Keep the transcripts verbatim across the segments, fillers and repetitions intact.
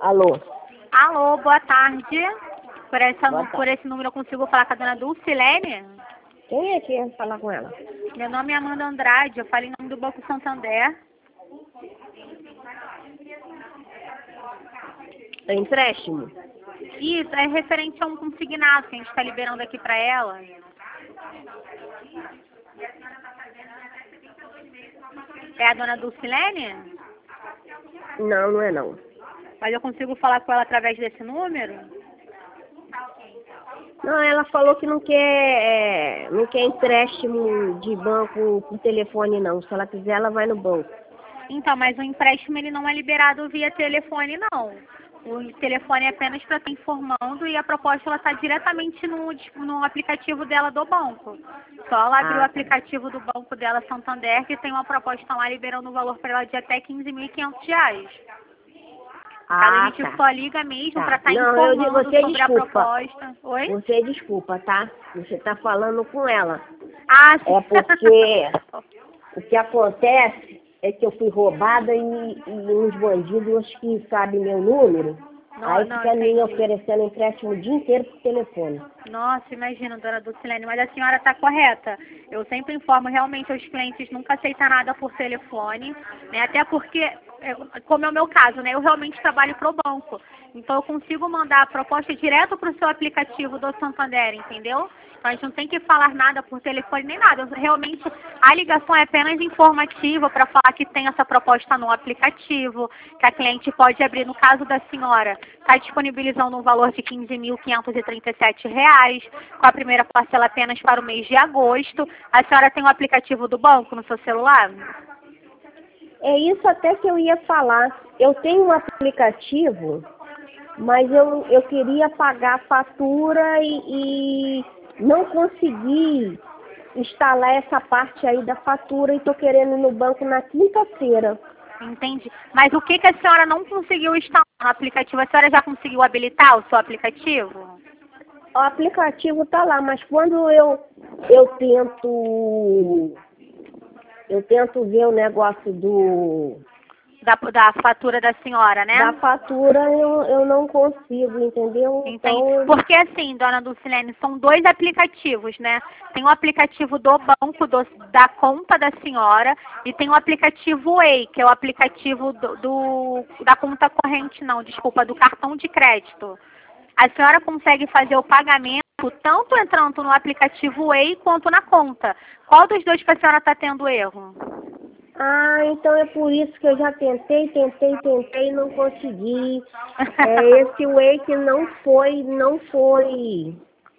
Alô? Alô, boa tarde. Por, essa, Boa por tarde. esse número eu consigo falar com a dona Dulcilene? Quem é que ia falar com ela? Meu nome é Amanda Andrade, eu falo em nome do Banco Santander. É empréstimo? Isso, é referente a um consignado que a gente está liberando aqui para ela. É a dona Dulcilene? Não, não é não. Mas eu consigo falar com ela através desse número? Não, ela falou que não quer, é, não quer empréstimo de banco por telefone não. Se ela quiser, ela vai no banco. Então, mas o empréstimo ele não é liberado via telefone, não. O telefone é apenas para estar informando e a proposta ela está diretamente no, no aplicativo dela do banco. Só ela abriu o Ah, tá. aplicativo do banco dela, Santander, que tem uma proposta lá liberando o valor para ela de até quinze mil e quinhentos reais. Cada Ah, gente tá. só liga mesmo para Tá. estar Não, eu digo, informando você sobre a desculpa. proposta. Oi? Você desculpa, tá? Você tá falando com ela. Ah, sim. É porque o que acontece é que eu fui roubada e, e uns bandidos que sabem meu número, Não, aí não, fica me entendi. oferecendo empréstimo o dia inteiro por telefone. Nossa, imagina, dona Dulcilene, mas a senhora está correta. Eu sempre informo realmente aos clientes nunca aceitar nada por telefone, né? Até porque, é, como é o meu caso, né? Eu realmente trabalho para o banco. Então eu consigo mandar a proposta direto para o seu aplicativo do Santander, entendeu? Então a gente não tem que falar nada por telefone nem nada. Eu, realmente a ligação é apenas informativa para falar que tem essa proposta no aplicativo, que a cliente pode abrir, no caso da senhora, está disponibilizando um valor de quinze mil quinhentos e trinta e sete reais, com a primeira parcela apenas para o mês de agosto. A senhora tem o aplicativo do banco no seu celular? É isso até que eu ia falar. Eu tenho um aplicativo, mas eu, eu queria pagar a fatura e, e não consegui instalar essa parte aí da fatura e estou querendo ir no banco na quinta-feira. Entendi. Mas o que, que a senhora não conseguiu instalar no aplicativo? A senhora já conseguiu habilitar o seu aplicativo? O aplicativo tá lá, mas quando eu, eu tento eu tento ver o negócio do Da, da fatura da senhora, né? da fatura, eu, eu não consigo, entendeu? Entendi. Então, Porque assim, dona Dulcilene, são dois aplicativos, né? Tem o aplicativo do banco, do- da conta da senhora, e tem o aplicativo Way, que é o aplicativo do, do- da conta corrente, não, desculpa, do cartão de crédito. A senhora consegue fazer o pagamento tanto entrando no aplicativo Way quanto na conta. Qual dos dois que a senhora está tendo erro? ah, então é por isso que eu já tentei, tentei, tentei e não consegui. É, esse Wake não foi, não foi,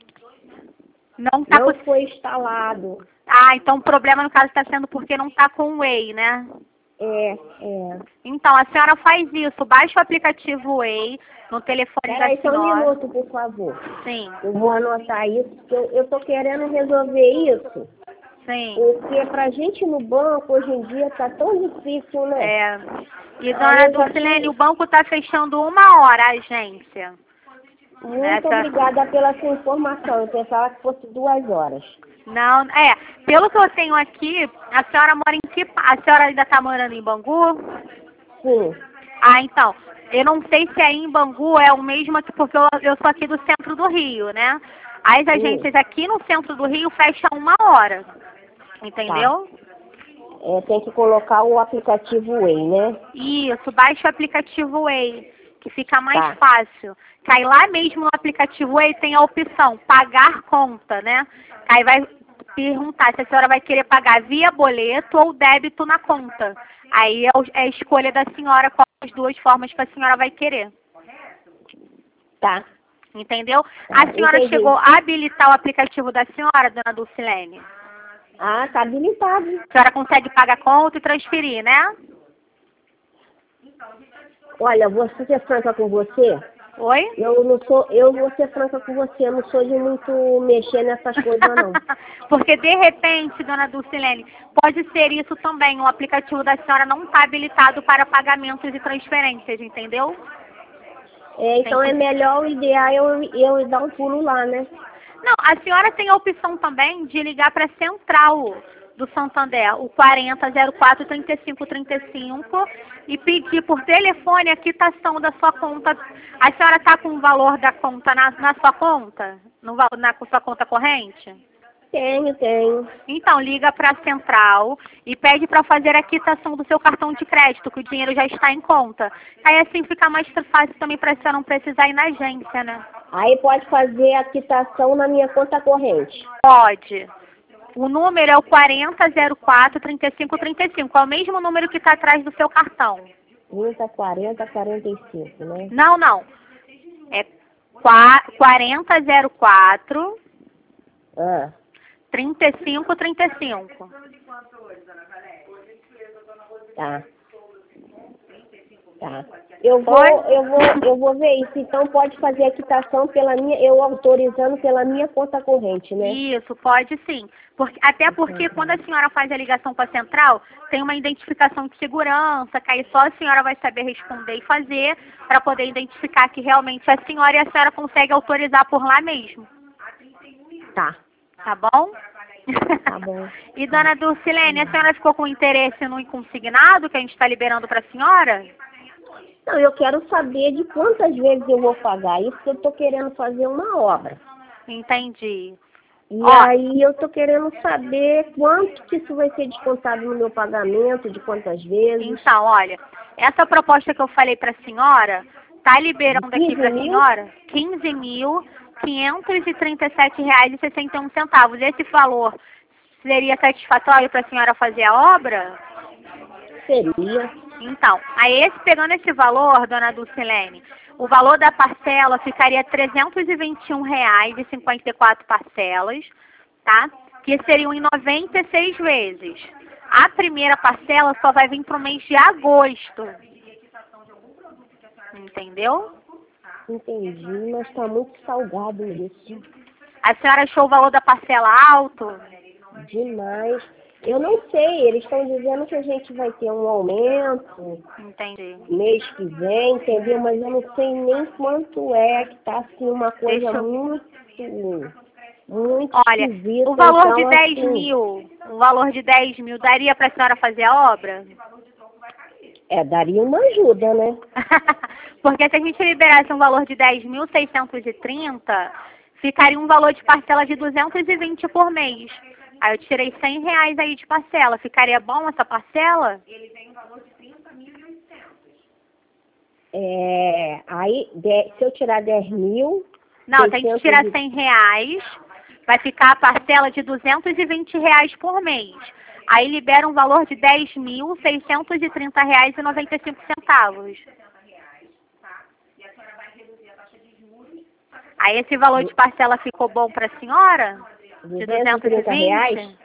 Não está não com... foi instalado. Ah, então o problema no caso está sendo porque não está com o Way, né? É, é. Então, a senhora faz isso, baixa o aplicativo Way no telefone da Peraí só um senhora. minuto, por favor. Sim, Eu vou anotar isso, porque eu, eu tô querendo resolver isso. sim. Porque pra gente ir no banco, hoje em dia, tá tão difícil, né? É. E Aí dona eu já Dulcilene, tinha... o banco está fechando uma hora a agência. Muito Essa... obrigada pela sua informação. Eu pensava que fosse duas horas. Não, é, pelo que eu tenho aqui, a senhora mora em que... pa- A senhora ainda está morando em Bangu? Sim. Ah, então, eu não sei se aí em Bangu é o mesmo aqui, porque eu, eu sou aqui do centro do Rio, né? As Hum, agências aqui no centro do Rio fecham uma hora, tá. entendeu? É, tem que colocar o aplicativo Way, né? Isso, baixa o aplicativo Way, que fica mais Tá. fácil. Cai lá mesmo no aplicativo Way, tem a opção pagar conta, né? Aí vai perguntar se a senhora vai querer pagar via boleto ou débito na conta. Aí é o- é a escolha da senhora qual das duas formas que a senhora vai querer. Tá. Entendeu? Tá. A senhora Entendi. chegou a habilitar o aplicativo da senhora, dona Dulcilene? Ah, tá habilitado. A senhora consegue pagar conta e transferir, né? Olha, vou ser franca com você. Oi? Eu não sou, eu vou ser franca com você, eu não sou de muito mexer nessas coisas, não. Porque de repente, dona Dulcilene, pode ser isso também. O aplicativo da senhora não está habilitado para pagamentos e transferências, entendeu? É, então Tem é que... melhor o ideal eu, eu dar um pulo lá, né? Não, a senhora tem a opção também de ligar para a central do Santander, o quarenta zero quatro trinta e cinco trinta e cinco, e pedir por telefone a quitação da sua conta. A senhora está com o valor da conta na, na sua conta? No, val- na sua conta corrente? Tenho, tenho. Então, liga para a central e pede para fazer a quitação do seu cartão de crédito, que o dinheiro já está em conta. Aí assim fica mais fácil também para a senhora não precisar ir na agência, né? Aí pode fazer a quitação na minha conta corrente. Pode. O número é o quarenta zero quatro trinta e cinco trinta e cinco. É o mesmo número que está atrás do seu cartão. trinta, quarenta, quarenta e cinco, né? Não, não. É quarenta zero quatro Ah, trinta e cinco trinta e cinco. tá. Tá. Eu vou, eu vou, eu vou ver isso. Então pode fazer a quitação pela minha, eu autorizando pela minha conta corrente, né? Isso, pode sim. Porque, até porque quando a senhora faz a ligação com a central, tem uma identificação de segurança, que aí só a senhora vai saber responder e fazer, para poder identificar que realmente é a senhora, e a senhora consegue autorizar por lá mesmo. Tá. Tá bom? Tá bom. E dona Dulcilene, a senhora ficou com interesse no consignado que a gente está liberando para a senhora? Não, eu quero saber de quantas vezes eu vou pagar. Isso que eu tô querendo fazer uma obra. Entendi. E Ó, aí eu tô querendo saber quanto que isso vai ser descontado no meu pagamento, de quantas vezes. então, olha, essa proposta que eu falei para a senhora, tá liberando aqui para a senhora quinze mil quinhentos e trinta e sete reais e sessenta e um centavos. Esse valor seria satisfatório para a senhora fazer a obra? Seria. Então, aí esse, pegando esse valor, dona Dulcilene, o valor da parcela ficaria trezentos e vinte e um reais e cinquenta e quatro parcelas, tá? Que seriam em noventa e seis vezes. A primeira parcela só vai vir para o mês de agosto. Entendeu? Entendi, mas tá muito salgado isso. A senhora achou o valor da parcela alto? Demais. Eu não sei, eles estão dizendo que a gente vai ter um aumento Entendi. mês que vem, entendeu? Mas eu não sei nem quanto é, que tá assim uma coisa Deixa eu- muito, muito Olha, esquisita. o valor então, de dez assim, mil, o valor de dez mil daria para a senhora fazer a obra? É, daria uma ajuda, né? Porque se a gente liberasse um valor de dez mil seiscentos e trinta, ficaria um valor de parcela de duzentos e vinte por mês. Aí eu tirei cem reais aí de parcela. Ficaria bom essa parcela? É, aí, de- se eu tirar dez mil... Não, tem que tirar seiscentos e- cem reais. Vai ficar a parcela de duzentos e vinte reais por mês. Aí libera um valor de dez mil seiscentos e trinta reais e noventa e cinco centavos. Aí esse valor de parcela ficou bom para a senhora? De duzentos e trinta reais?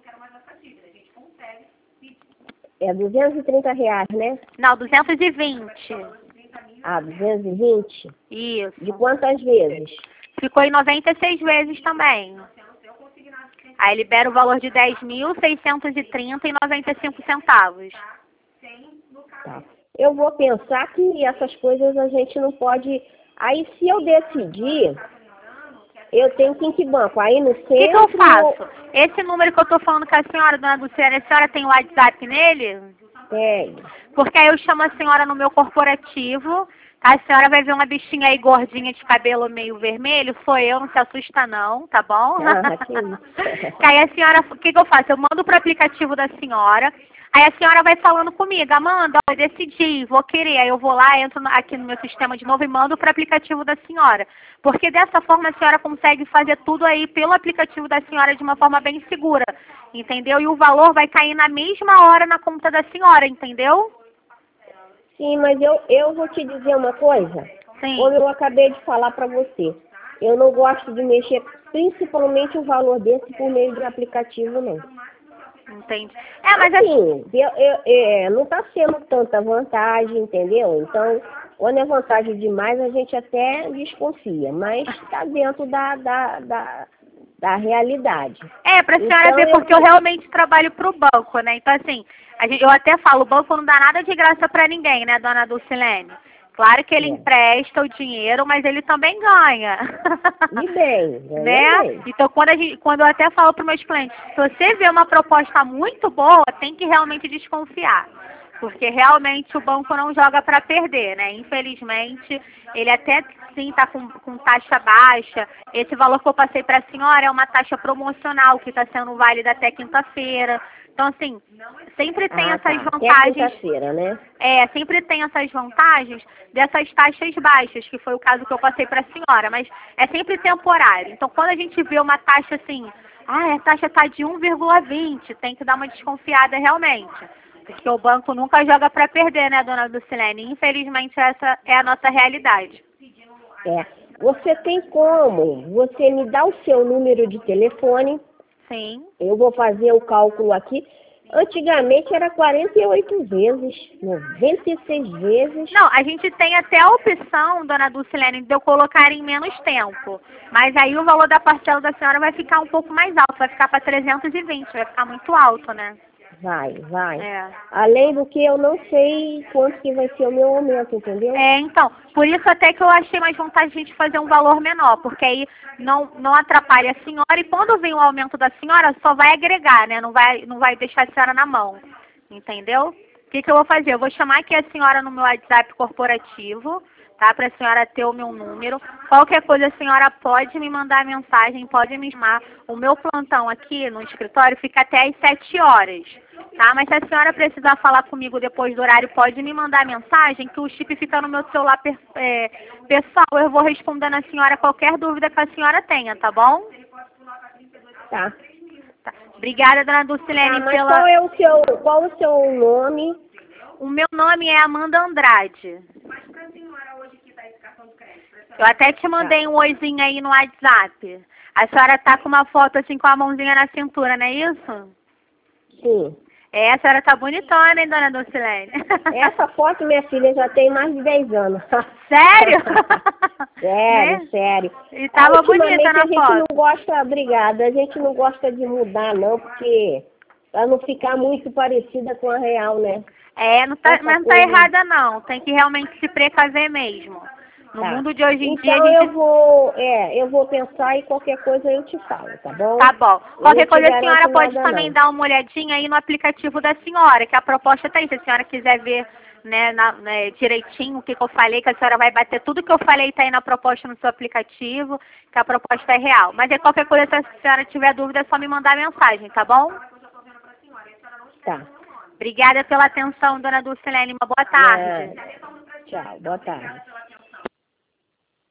É duzentos e trinta reais, né? Não, duzentos e vinte. Ah, duzentos e vinte? Isso. De quantas vezes? Ficou em noventa e seis vezes também. Aí libera o valor de dez mil seiscentos e trinta e noventa e cinco centavos. Tá. Eu vou pensar que essas coisas a gente não pode... Aí, se eu decidir, eu tenho que ir em que banco? Aí no centro... O que, que eu faço? Esse número que eu tô falando com a senhora, dona Dulciane, a senhora tem o WhatsApp nele? Tem. Porque aí eu chamo a senhora no meu corporativo, a senhora vai ver uma bichinha aí gordinha de cabelo meio vermelho, sou eu, não se assusta não, tá bom? Ah, que isso. Aí a senhora, o que, que eu faço? Eu mando pro aplicativo da senhora, aí a senhora vai falando comigo, Amanda, ó, eu decidi, vou querer, aí eu vou lá, entro no- aqui no meu sistema de novo e mando pro aplicativo da senhora. Porque dessa forma a senhora consegue fazer tudo aí pelo aplicativo da senhora de uma forma bem segura, entendeu? E o valor vai cair na mesma hora na conta da senhora, entendeu? Sim, mas eu, eu vou te dizer uma coisa. Sim. Como eu acabei de falar para você, eu não gosto de mexer principalmente o valor desse por meio de aplicativo, não. Entendi. É, mas assim, Assim, eu, eu, é, não está sendo tanta vantagem, entendeu? Então, quando é vantagem demais, a gente até desconfia, mas está dentro da, da, da, da realidade. é, pra senhora Então, ver, eu- porque eu realmente trabalho pro banco, né? Então, assim, a gente, eu até falo, o banco não dá nada de graça pra ninguém, né, dona Dulcilene? Claro que ele É. empresta o dinheiro, mas ele também ganha. E bem, ganha né? bem. Então, quando, a gente, quando eu até falo para os meus clientes, se você vê uma proposta muito boa, tem que realmente desconfiar. Porque realmente o banco não joga para perder, né? Infelizmente, ele até sim está com, com taxa baixa. Esse valor que eu passei para a senhora é uma taxa promocional que está sendo válida até quinta-feira. Então, assim, sempre tem Ah, essas tá. vantagens. Até quinta-feira, né? É, sempre tem essas vantagens dessas taxas baixas, que foi o caso que eu passei para a senhora, mas é sempre temporário. Então, quando a gente vê uma taxa assim, ah, a taxa está de um vírgula vinte, tem que dar uma desconfiada realmente. Porque o banco nunca joga para perder, né, dona Dulcilene? Infelizmente, essa é a nossa realidade. É. Você tem como você me dá o seu número de telefone? Sim. Eu vou fazer o cálculo aqui. Antigamente era quarenta e oito vezes, noventa e seis vezes. Não, a gente tem até a opção, dona Dulcilene, de eu colocar em menos tempo. Mas aí o valor da parcela da senhora vai ficar um pouco mais alto, vai ficar para trezentos e vinte, vai ficar muito alto, né? Vai, vai. É. Além do que eu não sei quanto que vai ser o meu aumento, entendeu? É, então, por isso até que eu achei mais vontade de a gente fazer um valor menor, porque aí não, não atrapalha a senhora e quando vem o aumento da senhora, só vai agregar, né? Não vai, não vai deixar a senhora na mão, entendeu? O que, que eu vou fazer? Eu vou chamar aqui a senhora no meu WhatsApp corporativo, tá? Para a senhora ter o meu número. Qualquer coisa a senhora pode me mandar mensagem, pode me chamar. O meu plantão aqui no escritório fica até às sete horas. Tá, mas se a senhora precisar falar comigo depois do horário, pode me mandar mensagem, que o chip fica no meu celular é, pessoal. Eu vou respondendo a senhora qualquer dúvida que a senhora tenha, tá bom? Tá. Tá. Obrigada, dona Dulcilene, Tá, mas pela... qual é o seu, qual o seu nome? O meu nome é Amanda Andrade. Eu até te mandei um oizinho aí no WhatsApp. A senhora tá com uma foto assim com a mãozinha na cintura, não é isso? Sim. É, a senhora tá bonitona, hein, dona Dulcilene? Essa foto, minha filha, já tem mais de dez anos. Sério? Sério, Né? sério. E tava Ultimamente bonita na a gente foto. não gosta, obrigada, a gente não gosta de mudar não, porque pra não ficar muito parecida com a real, né? É, não tá, Essa mas não tá coisa- errada não. Tem que realmente se precaver mesmo. No Tá. mundo de hoje em Então dia a gente... eu vou, é, eu vou pensar e qualquer coisa eu te falo, tá bom? Tá bom. Eu Qualquer não te coisa a senhora garanto pode nada, também não. dar uma olhadinha aí no aplicativo da senhora, que a proposta tá aí. Se a senhora quiser ver, né, na, né, direitinho o que, que eu falei, que a senhora vai bater tudo que eu falei tá aí na proposta no seu aplicativo, que a proposta é real. Mas é qualquer coisa, se a senhora tiver dúvida, é só me mandar mensagem, tá bom? Tá. Obrigada pela atenção, dona Dulcilene. Uma boa tarde. É. Tchau, boa tarde.